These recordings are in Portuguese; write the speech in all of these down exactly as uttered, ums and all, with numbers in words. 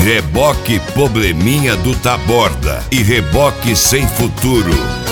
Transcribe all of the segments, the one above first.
Reboque Probleminha do Taborda e Reboque Sem Futuro.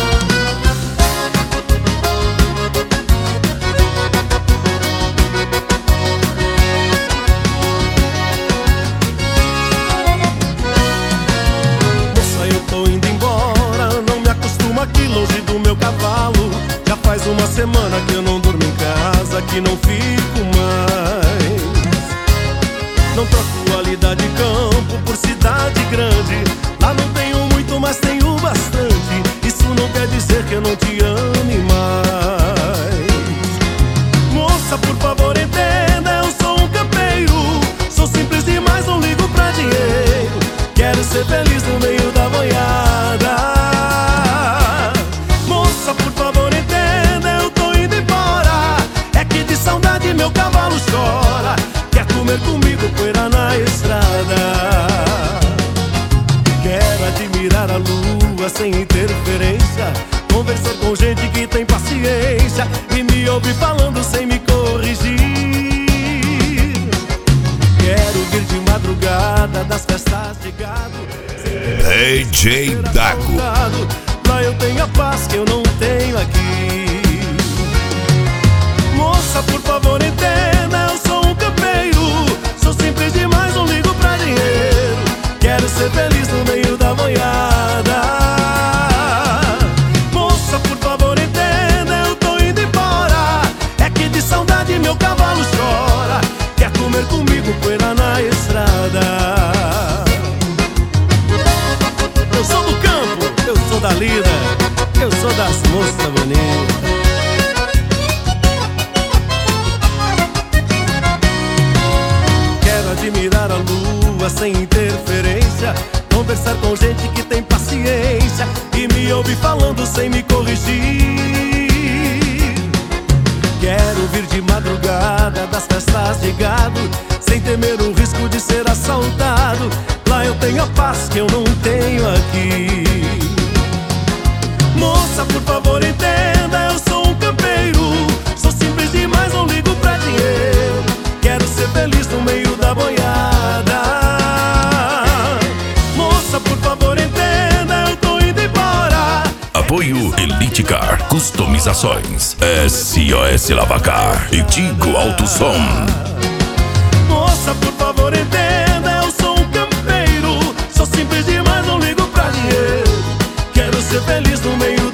Moça, eu tô indo embora, não me acostumo aqui longe do meu cavalo. Já faz uma semana que eu não durmo em casa, que não fico mais. Não troco qualidade de campo por cidade grande. Lá não tenho muito, mas tenho bastante. Isso não quer dizer que eu não te ame mais. Moça, por favor entenda, eu sou um campeiro. Sou simples demais, não ligo pra dinheiro. Quero ser feliz no meio da boiada. Moça, por favor entenda, eu tô indo embora. É que de saudade meu cavalo chora. Quer comer comigo, poeira na estrada. Quero admirar a lua sem interferência, conversar com gente que tem paciência e me ouvir falando sem me corrigir. Quero vir de madrugada das festas de gado, D J Dago. lá eu tenho a paz que eu não tenho aqui. Moça, por favor entenda, eu sou um campeiro. Sou simples demais, não ligo pra dinheiro. Quero ser feliz no meio da boiada. Moça, por favor entenda, eu tô indo embora. É que de saudade meu cavalo chora. Quer comer comigo, poeira na estrada. Eu sou do campo, eu sou da lida, eu sou das moças bonitas. Admirar a lua sem interferência, conversar com gente que tem paciência e me ouvir falando sem me corrigir. Quero vir de madrugada das festas de gado, sem temer o risco de ser assaltado. Lá eu tenho a paz que eu não tenho aqui. Moça, por favor entenda, eu sou um campeiro. Sou simples demais, não ligo pra dinheiro. Quero ser feliz no meio da boiada. Moça, por favor entenda, eu tô indo embora. Apoio Elite Car Customizações, S O S Lavacar e Tigo Alto Som. Moça, por favor entenda, eu sou um campeiro. Sou simples demais, não ligo pra dinheiro. Quero ser feliz no meio